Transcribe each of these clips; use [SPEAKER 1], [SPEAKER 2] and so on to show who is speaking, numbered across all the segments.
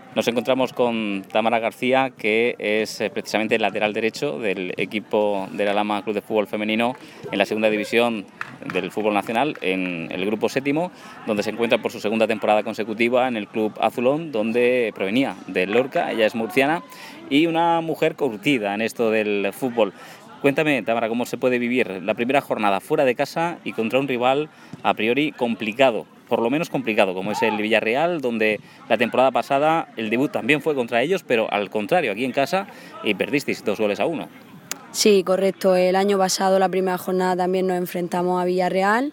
[SPEAKER 1] Nos encontramos con Tamara García, que es precisamente el lateral derecho del equipo del Alhama Club de Fútbol Femenino en la segunda división del fútbol nacional, en el grupo séptimo, donde se encuentra por su segunda temporada consecutiva en el Club Azulón, donde provenía del Lorca. Ella es murciana y una mujer curtida en esto del fútbol. Cuéntame, Tamara, cómo se puede vivir la primera jornada fuera de casa y contra un rival a priori complicado, por lo menos complicado, como es el Villarreal, donde la temporada pasada el debut también fue contra ellos, pero al contrario, aquí en casa, y perdisteis 2-1.
[SPEAKER 2] Sí, correcto. El año pasado, la primera jornada, también nos enfrentamos a Villarreal.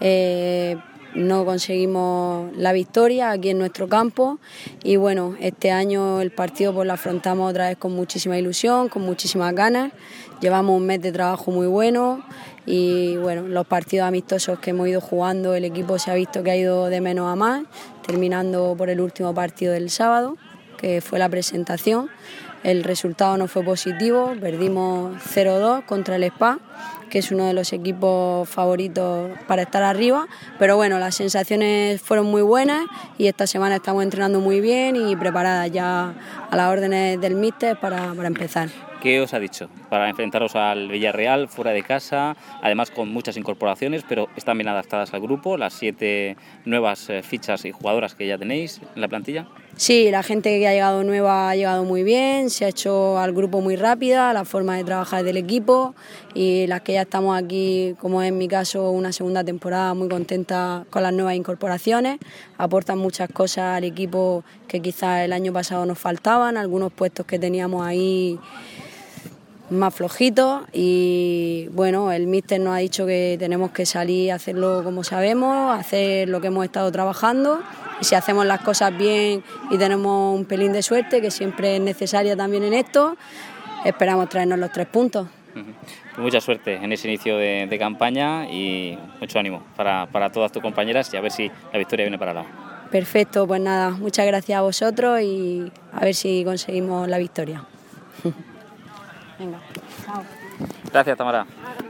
[SPEAKER 2] No conseguimos la victoria aquí en nuestro campo y bueno, este año el partido pues lo afrontamos otra vez con muchísima ilusión, con muchísimas ganas. Llevamos un mes de trabajo muy bueno y bueno, los partidos amistosos que hemos ido jugando, el equipo se ha visto que ha ido de menos a más, terminando por el último partido del sábado, que fue la presentación. El resultado no fue positivo, perdimos 0-2 contra el Spa, que es uno de los equipos favoritos para estar arriba, pero bueno, las sensaciones fueron muy buenas y esta semana estamos entrenando muy bien y preparadas ya a las órdenes del míster para empezar.
[SPEAKER 1] ¿Qué os ha dicho para enfrentaros al Villarreal fuera de casa, además con muchas incorporaciones, pero están bien adaptadas al grupo, las 7 nuevas fichas y jugadoras que ya tenéis en la plantilla?
[SPEAKER 2] Sí, la gente que ha llegado nueva ha llegado muy bien, se ha hecho al grupo muy rápida, la forma de trabajar del equipo y las que ya estamos aquí, como es en mi caso, una segunda temporada, muy contenta con las nuevas incorporaciones, aportan muchas cosas al equipo que quizás el año pasado nos faltaban, algunos puestos que teníamos ahí más flojitos y bueno, el míster nos ha dicho que tenemos que salir a hacerlo como sabemos, hacer lo que hemos estado trabajando y si hacemos las cosas bien y tenemos un pelín de suerte, que siempre es necesaria también en esto, esperamos traernos los 3 puntos.
[SPEAKER 1] Pues mucha suerte en ese inicio de campaña y mucho ánimo para todas tus compañeras y a ver si la victoria viene para la.
[SPEAKER 2] Perfecto, pues nada, muchas gracias a vosotros y a ver si conseguimos la victoria. Venga, chao.
[SPEAKER 1] Gracias, Tamara.